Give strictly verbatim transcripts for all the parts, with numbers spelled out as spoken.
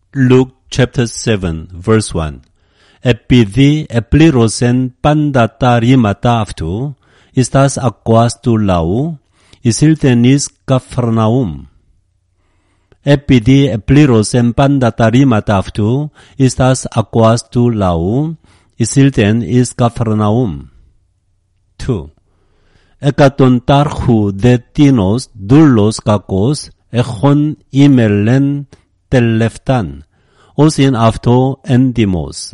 Luke chapter seven, verse one. Επειδή επλήρωσεν πάντα τα ρήματα αυτού, εις τας ακουάς του λαού, εισήλθεν εις Καφαρναούμ. Επειδή επλήρωσεν πάντα τα ρήματα αυτού, εις τας ακουάς του λαού, εισήλθεν εις Καφαρναούμ. two. Εκατοντάρχου δε τίνος δούλος κακός, εχον ημελεν τελευτάν, ως ειν αυτό έντιμος.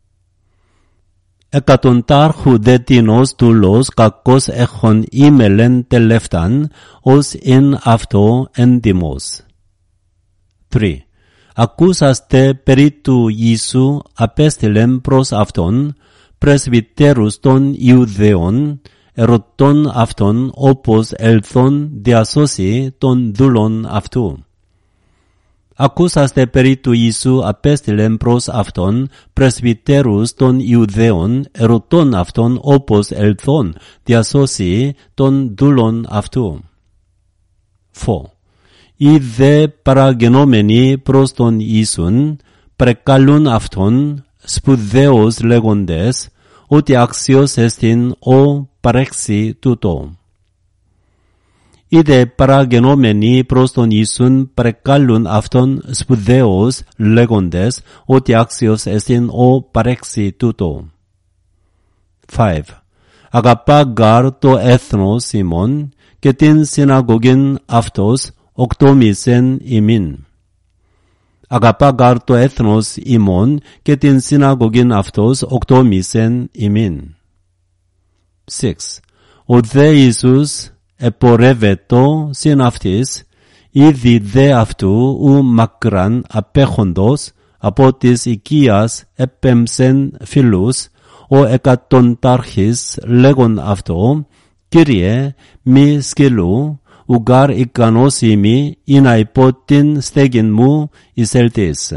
Εκατοντάρχου δε τίνος δούλος κακός εχον ημελεν τελευτάν, ως ειν αυτό έντιμος. three. Ακούσαστε περί του Ιησού απέστειλεν προς αυτόν πρεσβυτέρους των Ιουδαίων, ερωτών αυτόν όπως ελθόν διασώσει των δούλων αυτού. Ακούσαστε περί του Ιησού απέστειλεν προς αυτόν πρεσβυτέρους των Ιουδαίων, ερωτών αυτόν όπως ελθόν διασώσει των δούλων αυτού. four. Οι δε παραγενόμενοι προς τον Ιησούν πρεκαλούν αυτόν σπουδαίους λέγοντες ότι αξιός εστιν ο παρέξει τούτο. Οι δε παραγενόμενοι προς τον Ιησούν πρεκαλούν αυτόν σπουδαίους λέγοντες ότι αξιός εστιν ο παρέξει τούτο. five. Αγαπά γάρ το έθνος ημών και την συναγωγήν αυτός οκτόμισεν ημίν. Αγαπά γάρ το έθνος ημών και την συναγωγήν αυτός οκτόμισεν ημίν. six. Ο δε Ιησούς επορεύετο συν αυτής, ήδη δε αυτού ου μακράν απέχοντος από της οικίας επέμψεν φιλούς, ο εκατοντάρχης λέγον αυτό, Κύριε μη σκυλού, ουγάρ ικανός ημί, ή να υπό την στέγην μου εισέλθεις.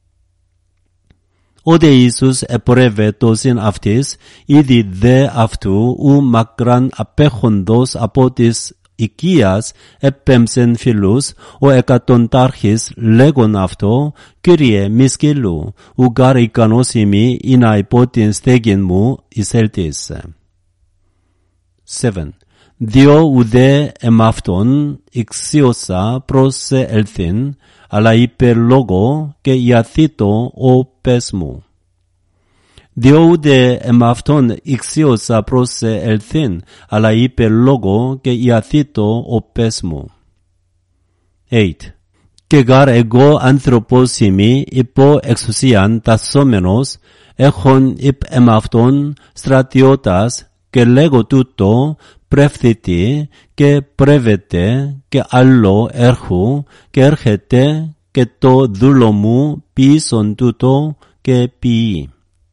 Ο δε Ιησούς επορεύετο συν αυτής, ήδη δε αυτού ου μακράν απέχοντος από της οικίας επέμψεν φιλούς, ο εκατοντάρχης λέγον αυτό, Κύριε μη σκύλου, ουγάρ ικανός ημί, ή να υπό την στέγην μου εισέλθεις. seven. Διό ουδέ εμαυτόν ηξίωσα προς ελθύν, αλλά είπε λόγο και ιαθήτω ο πες μου. Διό ουδέ εμαυτόν ηξίωσα προς ελθύν, αλλά είπε λόγο και ιαθήτω ο πες μου. eight. Και γάρ εγώ άνθρωπος ημί υπό εξουσίαν τασσόμενος, έχον υπ εμαυτόν στρατιώτας, και λέγω τούτο πρεύθυτη και πρέβεται και άλλο έρχου και έρχεται και το δούλο μου πίσον τούτο και ποιεί.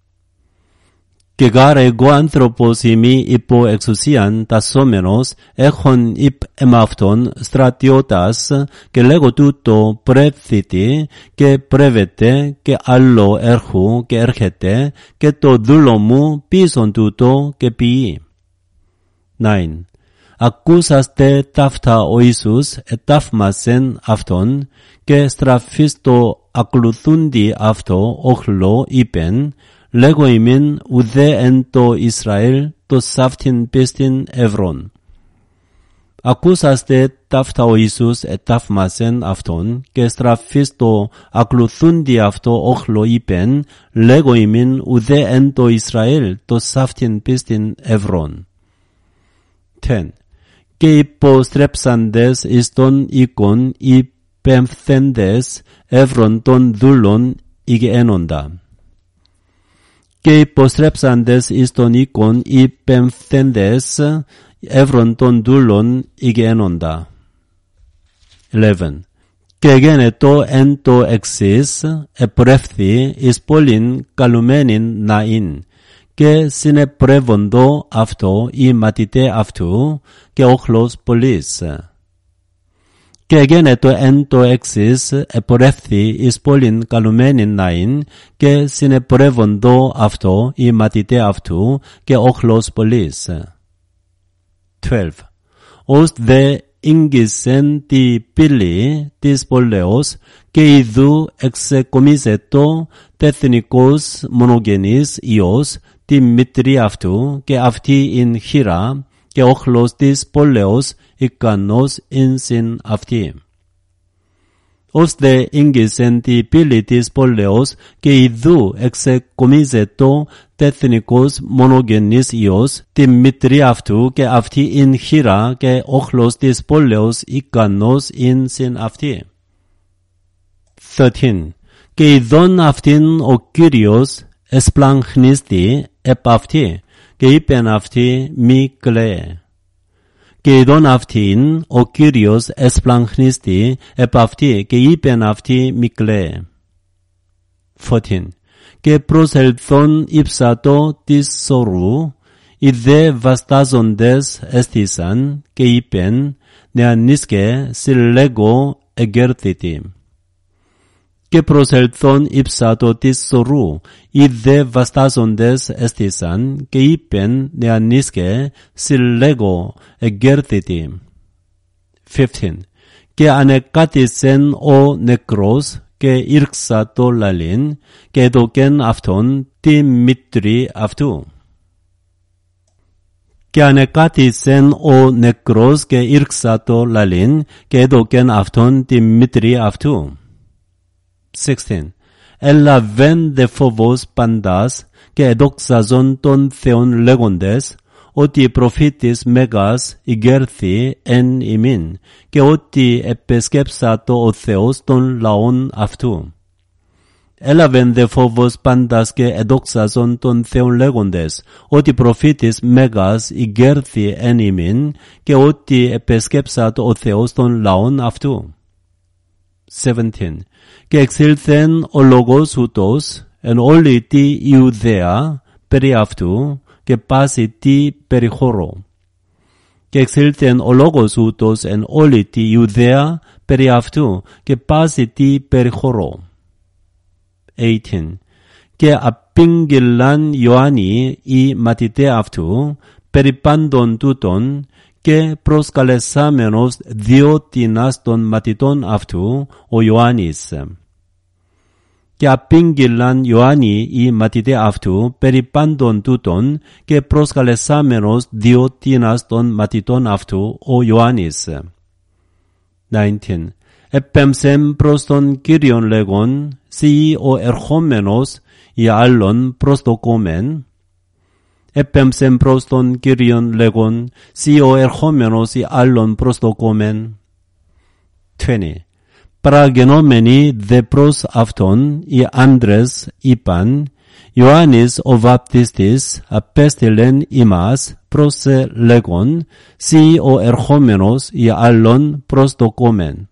Και γάρ εγώ άνθρωπος ημί υπό εξουσίαν τασσόμενος, έχον υπ εμαυτόν στρατιώτας και λέγω τούτο πρεύθυτη και πρέβεται και άλλο έρχου και έρχεται και το δούλο μου πίσον τούτο και ποιεί. nine. Ακούσαστε ταύτα ο Ιησούς εταύμασεν αυτόν και στραφίστο ακολουθούντι αυτό όχλο είπεν, λέγω ημίν ουδέ εν το Ισραήλ το σαυτήν πίστην ευρών. Ακούσαστε ταύτα ο Ιησούς εταύμασεν αυτόν και στραφίστο ακολουθούντι αυτό όχλο είπεν, λέγω ημίν ουδέ εν το Ισραήλ το σαυτήν πίστην ευρών. ten. Και υποστρέψαντες εις τον οίκον οι πεμφθέντες εύρων των δούλων ηγένοντα. Και υποστρέψαντες εις τον οίκον οι πεμφθέντες εύρων των δούλων ηγένοντα. eleven. Και γένετο εν το εξής, επρεύθη εις πόλην καλουμένην ναήν, και συνεπρεύοντο αυτό οι μαθηταί αυτού και όχλος πολλής. Και γένετο εν το εξής, επορεύθη εις πόλην καλουμένην ναήν, και συνεπρεύοντο αυτό οι μαθηταί αυτού και όχλος πολλής. twelve. Ως δε ήγγισεν τη πύλη της πόλεως que idou εξεκομίζετο τεθνικός μονογενής Υιός Δημήτρη αυτού και αυτή ειν χείρα και όχλος της πόλεως ικανός ειν συν αυτή. Ως δε ήγγισεν τη πύλη της πόλεως και ιδού εξεκομίζετο τεθνικός μονογενής Υιός Δημήτρη αυτού και αυτή ειν χείρα και όχλος της πόλεως ικανός ειν συν αυτή. thirteen. Και ειδών αυτήν ο Κύριος εσπλαγχνίστη επ' αυτή και είπεν αυτή μη κλαίε. Και ειδών αυτήν ο Κύριος εσπλαγχνίστη επ' αυτή και είπεν αυτή μη κλαίε. fourteen. Και προσελθόν ύψατο της σωρού, οι δε βαστάζοντες έστησαν και είπεν νεανίσκε συλλέγω εγκέρθητη. Και προσελθόν ύψατο της σωρού, οι δε βαστάζοντες έστησαν και είπεν νεανίσκε συλλέγω εγκέρθητη. fifteen. Και ανεκάτησεν ο νεκρός και ήρξατο λαλήν και έδωκεν αυτόν τη μήτρη αυτού. Και ανεκάτησεν ο νεκρός και ήρξατο λαλήν και έδωκεν αυτόν τη μήτρη αυτού. sixteen. Έλαβεν δε φόβος παντάς και εδόξαζον τον Θεόν λέγοντες ότι προφήτης Μέγας ηγέρθη εν ημίν και ότι επισκέψατο ο Θεός των λαών αυτού. Έλαβεν δε φόβος παντάς και εδόξαζον τον Θεόν λέγοντες ότι προφήτης Μέγας ηγέρθη εν ημίν και ότι επισκέψατο ο Θεός των λαών αυτού. seventeen. Και εξήλθεν ο λόγος ούτως εν όλη τη Ιουδαία περί αυτού και πάση τη περιχώρο. Και εξήλθεν ο λόγος ούτως εν όλη τη Ιουδαία περί αυτού και πάση τη περιχώρο. eighteen. Και απήγγειλαν Ιωάννη οι μαθηταί αυτού περί πάντων τούτων και προσκαλεσάμενος διότινας των μαθητών αυτού ο Ιωάννης. Και απήγγειλαν Ιωάννη οι μαθηταί αυτού περί πάντων τούτων και προσκαλεσάμενος διότινας των μαθητών αυτού ο Ιωάννης. nineteen. Επέμψεν προς τον Κύριον λέγον, «Σύ ο ερχόμενος ή άλλον προς το κόμεν». Επέμψεν προς τον Κύριον λέγον, «Σύ ο ερχόμενος ή άλλον προς το κόμεν». twenty. Παραγενόμενοι δε προς αυτόν οι άντρες είπαν, «Ιωάννης ο βαπτιστής απέστειλεν ημάς προς σε λέγον, «Σύ ο ερχόμενος ή άλλον προς το κόμεν».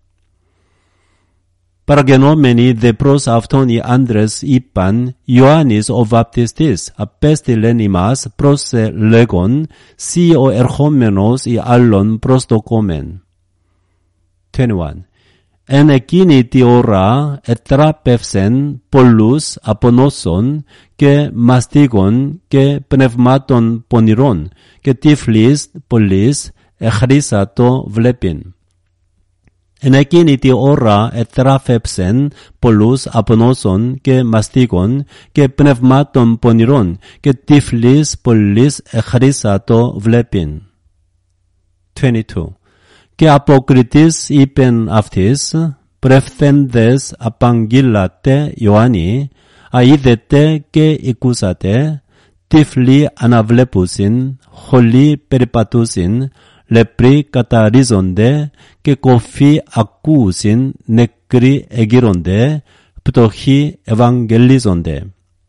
Παραγενόμενοι δε προς αυτόν οι άντρες είπαν, «Ιωάννης ο βαπτιστής απέστειλεν ημάς προς σε λέγον, «Σύ ο ερχόμενος ή άλλον προς το κόμεν». twenty-one. Εν εκείνη τη ώρα ετράπευσεν πολλούς από νόσων και μαστίγων και πνευμάτων πονηρών και τύφλις πολλής εχρήσατο βλέπειν. Εν εκείνη τη ώρα ετράφεψεν πολλούς από νόσων και μαστίγων και πνευμάτων πονηρών και τύφλις πολλής εχρήσατο βλέπειν. twenty-two. Και αποκριτής είπεν αυτής, «Πρευθέντες απαγγείλατε Ιωάννη, αείδετε και οικούσατε, τύφλοι αναβλέπουσιν, χολοί περιπατούσιν, λεπροί καταρρίζονται και κοφοί ακούουσιν, νεκροί εγείρονται, πτωχοί ευαγγελίζονται».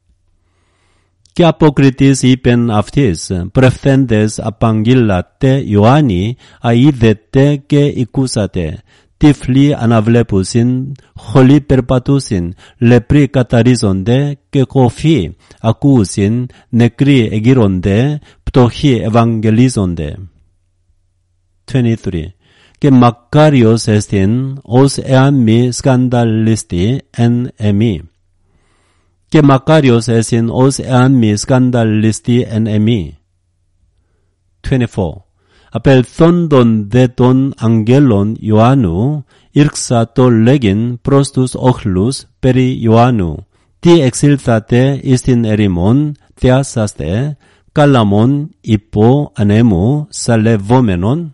Και αποκριτής είπεν αυτής, «Πρευθέντες απαγγείλατε Ιωάννη, αείδετε και οικούσατε, τύφλοι αναβλέπουσιν, χολοί περπατούσιν, λεπροί καταρρίζονται και κοφοί ακούουσιν, νεκροί εγείρονται, πτωχοί ευαγγελίζονται». twenty-three. Και μακάριος εστιν ως εάν μη σκανδαλιστή εν εμεί. Και μακάριος εστιν ως εάν μη σκανδαλιστή εν εμεί. twenty-four. Απελθόν τον δε των αγγέλων Ιωάννου, ήρξα το λέγειν προς τους όχλους περί Ιωάννου. Τι εξήλθατε εις την ερημόν, θεάσαστε, καλαμόν υπό ανέμου σαλευόμενον.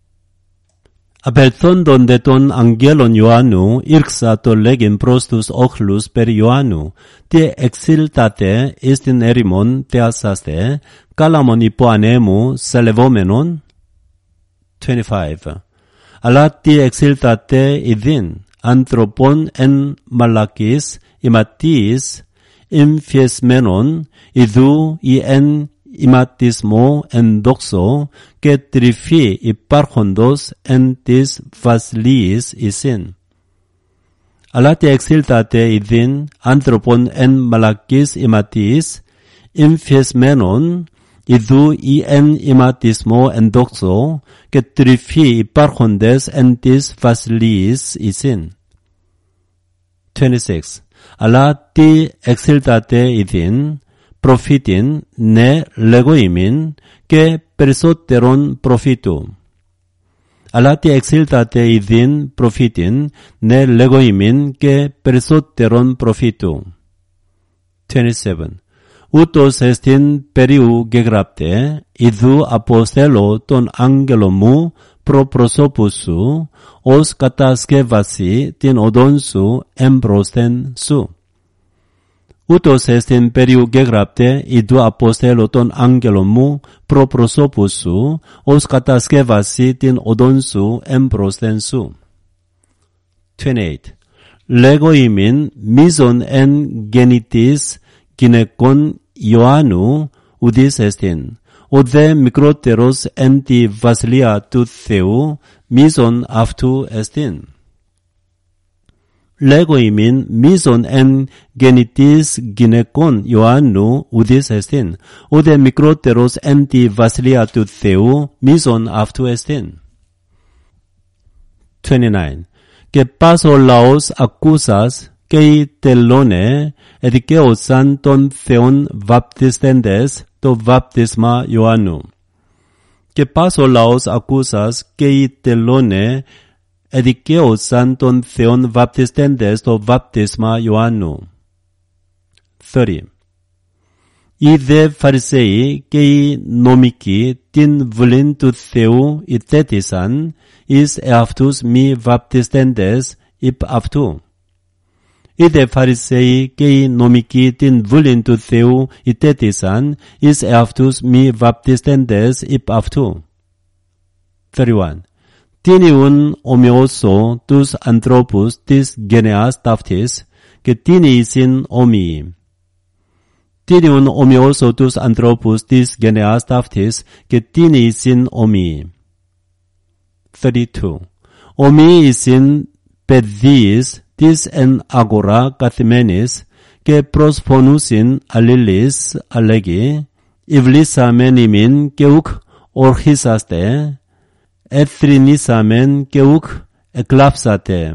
Απελθόν τον δε των αγγέλων Ιωάννου, ήρξα το λέγειν προς τους όχλους περί Ιωάννου. Τι εξήλθατε εις την ερημόν, θεάσαστε, καλαμόν υπό ανέμου σαλευόμενον. twenty-five. Αλλά τι εξήλθατε ειδήν, ανθρωπών εν μαλακής, ιματίης, εμφιεσμένων, ιδού ή εν ιματισμό εν δόξο, και τρυφή υπάρχοντος εν της βασιλείας εισήν. Αλλά τι εξήλθατε ειδήν, ανθρωπών εν μαλακής ιματίης, εμφιεσμένων, ιδού ή εν ιματισμό εν δόξο, και τρυφή υπάρχοντες εν της βασιλείας εισήν. twenty-six. Αλλά τι εξήλθατε ειδήν, προφήτην, ναι λεγοήμην, και περισσότερον προφήτου. Αλλά τι εξήλθατε ειδήν, προφήτην, ναι λεγοήμην, και περισσότερον προφήτου. twenty-seven. ούτως εστιν περίου γεγράπτε, ιδού αποστέλω τον άγγελο μου προ προσώπου σου, ως κατασκεύαση την οδόν σου εμπρόσθεν σου. Ούτως εστιν περίου γεγράπτε, ιδού αποστέλω τον άγγελο μου προ προσώπου σου, ως κατασκεύαση την οδόν σου εμπρόσθεν σου. twenty-eight. Λέγω ημίν μίζον εν γεννητής γυναικών Ιωάννου ουδής εστιν, ο δε μικρότερος εν τη βασιλεία του Θεού μίζον αυτού εστιν. Λέγω ημίν μίζον εν γεννητής γυναικών Ιωάννου ουδής εστιν, ο δε μικρότερος εν τη βασιλεία του Θεού μίζον αυτού εστιν. twenty-nine. Και πας ο λαός ακούσας, και οι τελώνε εδικαίωσαν των Θεών βαπτιστέντες το βάπτισμα Ιωάννου. Και πας ο λαός ακούσας, και οι τελώνε εδικαίωσαν των Θεών βαπτιστέντες το βάπτισμα Ιωάννου. thirty. Οι δε Φαρισαίοι και οι νομικοί την βουλήν του Θεού ητέτησαν εις εαυτούς μη βαπτιστέντες υπ' αυτού. Οι δε Φαρισαίοι και οι νομικοί την βουλήν του Θεού ητέτησαν εις εαυτούς μη βαπτιστέντες υπ' αυτού. thirty-one. Τίνιουν ομοιώσω τους ανθρώπους της γενεάς ταύτης, και τίνι εισιν ομοιοί. Τίνιουν ομοιώσω τους ανθρώπους της γενεάς ταύτης, και τίνι εισιν ομοιοί. thirty-two. Ομοιοί εισιν παιδείες της εν αγορά καθημένης, και προσφωνούσιν αλληλείς αλέγει, υβλήσαμεν ημίν και ουκ ορχίσαστε, εθρινήσαμεν και ουκ εκλάψατε.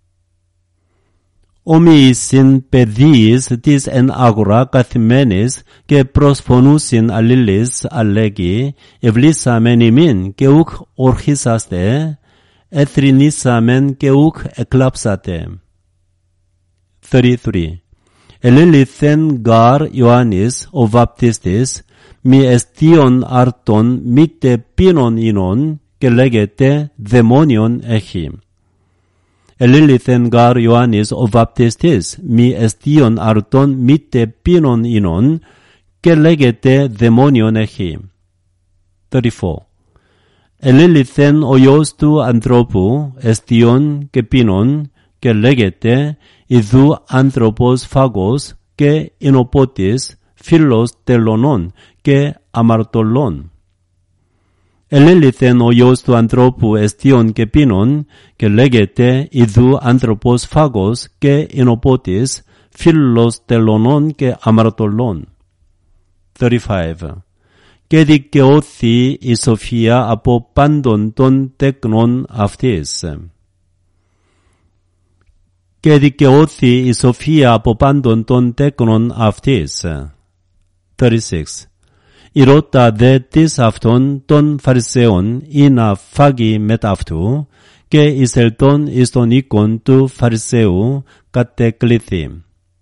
Ομοιήσιν παιδείες της εν αγορά καθημένης, και προσφωνούσιν αλληλείς αλέγει, υβλήσαμεν ημίν και ουκ ορχίσαστε, εθρινήσαμεν και ουκ εκλάψατε. thirty-three. Ελήλυθεν γάρ Ιωάννης ο βαπτιστής, μη εστίον αρτών μήτε πίνων ίνων, και λέγεται δαιμόνιον έχει. Ελήλυθεν γάρ Ιωάννης ο βαπτιστής, μη εστίον αρτών μήτε πίνων ίνων, και λέγεται δαιμόνιον έχει. thirty-four. Ελήλυθεν ο Υιός του ανθρώπου, εστίον και πίνων, και λέγεται ιδού άνθρωπος φάγος και εινοπότης, φίλος τελωνών και αμαρτωλών. Ελήλυθεν ο Υιός του ανθρώπου εστίον και πίνων, και λέγεται ιδού άνθρωπος φάγος και εινοπότης, φίλος τελωνών και αμαρτωλών. thirty-five. Και δικαιώθη η σοφία από πάντων των τέκνων αυτής. Και δικαιώθη η σοφία από πάντων των τέκνων αυτής. thirty-six. Irotta de tis αυτόν των Φαρισαίων ή να φάγει μετά αυτού, και εισελτών εις τον οίκον του Φαρισαίου κατεκλήθη.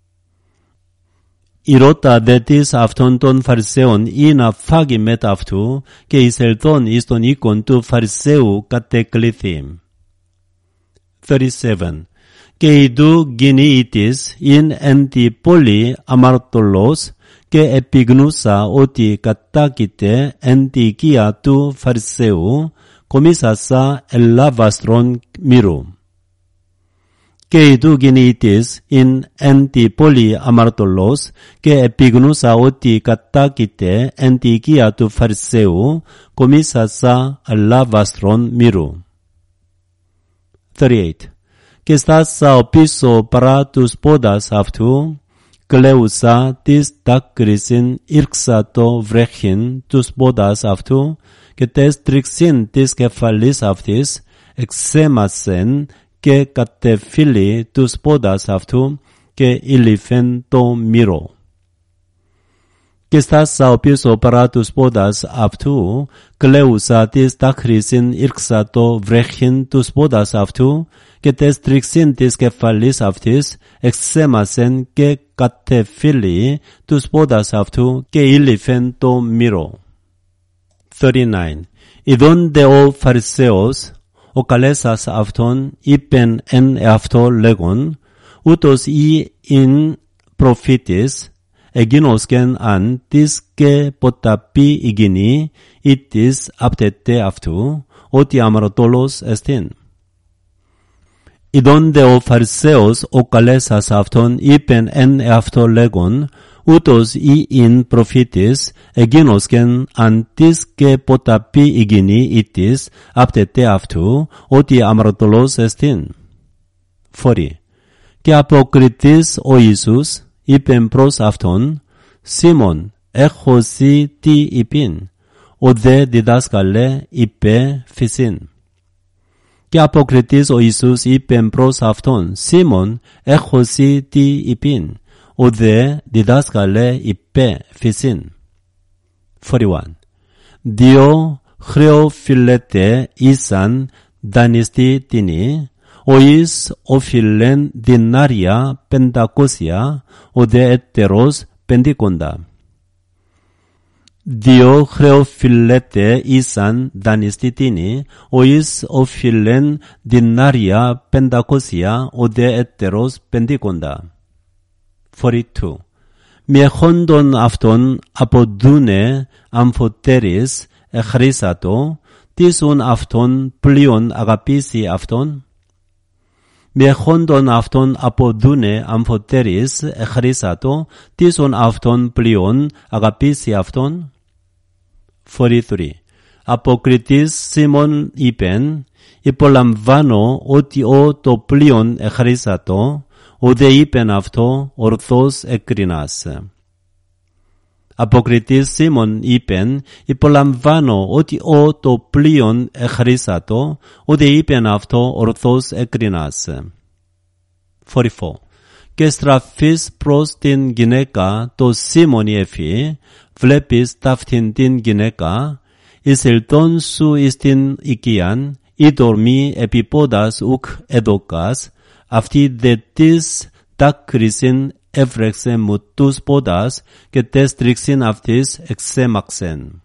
Irotta de tis αυτόν των Φαρισαίων ή να φάγει μετά αυτού, και εισελτών εις τον οίκον του Φαρισαίου κατεκλήθη. thirty-seven. Και ιδού γινήιτης ειν εν τη πόλη αμαρτωλός, και επιγνούσα ότι κατάκειται εν τη οικία του Φαρισαίου, κομίσασα ελάβαστρον μύρου. Και ιδού γινήιτης ειν εν τη πόλη αμαρτωλός, και επιγνούσα ότι κατάκειται εν τη οικία του Φαρισαίου, κομίσασα ελάβαστρον μύρου. thirty-eight. Και στάσα οπίσω παρά τους πόδας αυτού, κλαίουσα της δάκρυσιν ήρξα το βρέχειν τους πόδας αυτού, και τες τρίξιν της κεφαλής αυτής εξέμασεν, και κατεφύλει τους πόδας αυτού, και ήλυφεν το μύρο. Και στάσα οπίσω παρά τους πόδας αυτού, κλαίουσα της δάκρυσιν ήρξα το βρέχειν τους πόδας αυτού, και τες τρίξιν της κεφαλής αυτής εξέμασεν, και κατεφύλει τους πόδας αυτού, και ήλυφεν το μύρο. thirty-nine. Ιδών δε ο Φαρισαίος, ο καλέσας αυτόν, είπεν εν εαυτό λέγον, ούτως ή ειν προφήτης, εγίνωσκεν αν της και ποταπή υγιεινή, ή της απτετέ αυτού, ότι αμαρτωλός εστίν. Ιδών δε ο Φαρισαίος, ο καλέσας αυτόν, είπεν εν εαυτό λέγον, ούτως ή ειν προφήτης, εγίνωσκεν αν της και ποταπή υγιεινή, ή της απτετέ αυτού, ότι αμαρτωλός εστίν. forty. Και αποκριτής ο Ιησούς, είπεν προς αυτόν, Σίμων, έχω σύ τι είπιν, ο δε διδάσκαλε είπε φυσίν. Και αποκριτής ο Ιησούς είπεν προς αυτόν, Σίμων, έχω σύ τι είπιν, ο δε διδάσκαλε είπε φυσίν. forty-one. Δύο χρεοφιλέτε ήσαν δανειστή τινή, ο εις οφείλεν δινάρια πεντακόσια, ο δε έτερος πεντήκοντα. Δύο χρεοφιλέτε ήσαν δανειστή τινή, ο εις οφείλεν δινάρια πεντακόσια, ο δε έτερος πεντήκοντα. forty-two. Μιεχόντων αυτόν αποδούνε αμφωτέρης εχρήσατο, τίσον αυτόν πλέον αγαπήσει αυτόν. Μιεχόντων αυτόν αποδούνε αμφωτέρης εχρήσατο, τίσον αυτόν πλέον αγαπήσει αυτόν. forty-three. Αποκριτής Σίμων είπεν, υπολαμβάνω ότι ο το πλέον εχρήσατο, ο δε είπεν αυτό ορθώς εκρίνας. Αποκριτής Σίμων είπεν, υπολαμβάνω ότι ο το πλέον εχρήσατο, ο δε είπεν αυτό ορθώς εκρίνας. forty-four. Και στραφής προς την γυναίκα το Σίμων εφή, βλέπεις ταύτην την γυναίκα, εισελτών σου εις την οικίαν, ή δορμή επί πόδας ουκ εδωκάς, αυτή δε της δάκρυσιν έβρεξε μου τους πόδας, και τες τρίξιν αυτής εξέμαξεν.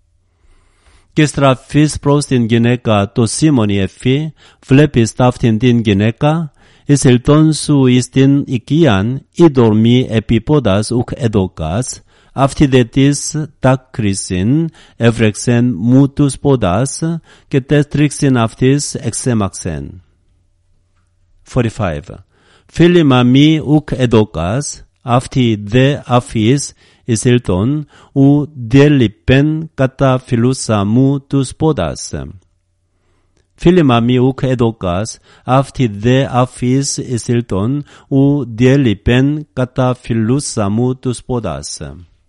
Και στραφής προς την γυναίκα το Σίμων εφή, βλέπεις ταύτην την γυναίκα, εισελτών σου εις την οικίαν, ή δορμή επί πόδας ουκ εδωκάς, αυτή δε της δάκρυσιν έβρεξεν μου τους πόδας, και τες τρίξιν αυτής εξέμαξεν. forty-five. Φίλημα μη ουκ εδωκάς, αυτή δε αφής εισελτών, ου διέλειπεν κατά φιλούσα μου τους πόδας. Φίλημα μη ουκ εδωκάς, αυτή δε αφής εισελτών, ου διέλειπεν κατά φιλούσα μου τους πόδας.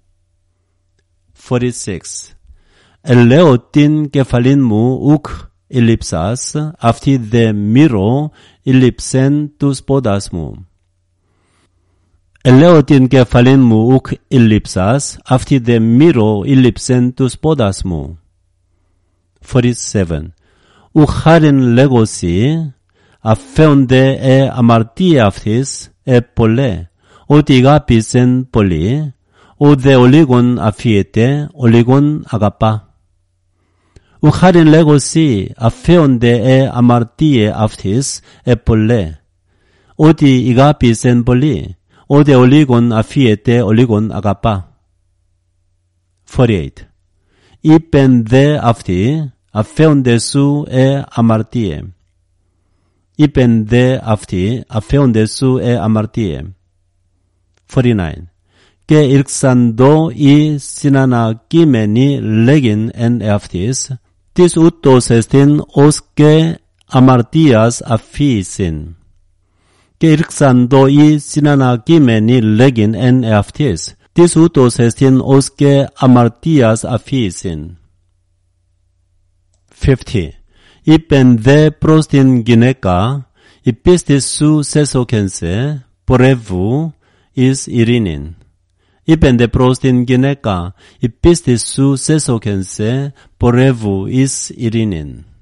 forty-six. Ελέω την κεφαλήν μου ουκ ηλίψας, αυτή δε μύρο ηλίψεν τους πόδας μου. Ελέω την κεφαλήν μου ουκ ήλιψας, αυτή δε μύρο ήλιψεν τους πόδας μου. forty-seven. Ουκ χάριν λέγωση, αφέονται ε αμαρτία αυτής, ε πολλέ, ότι αγάπησεν πολύ, ο δε ολίγον αφίεται, ολίγον αγαπά. Ουκ χάριν λέγωση, αφέονται ε αμαρτία αυτής, ε πολλέ, ότι αγάπησεν πολύ, ο δε ολίγον αφίεται, ολίγον αγαπά. forty-eight. Είπεν δε αυτοί, αφέονται σου ε αμαρτίε. Είπεν δε αυτοί, αφέονται σου ε αμαρτίε. forty-nine. Και ήρξαντο οι συνανακείμενοι λέγειν εν εαυτής, της ούτως εστιν ως και αμαρτίας αφήσιν. Και ήρξαντο οι συνανακείμενοι λέγειν εν εαυτής, της ούτως εστιν ως και αμαρτίας αφήσιν. fifty. Είπεν δε προς την γυναίκα, η πίστη σου σέσωκενσε, πορεύου εις ειρήνην. Είπεν δε προς την γυναίκα, η πίστη σου σέσωκενσε, πορεύου εις ειρήνην.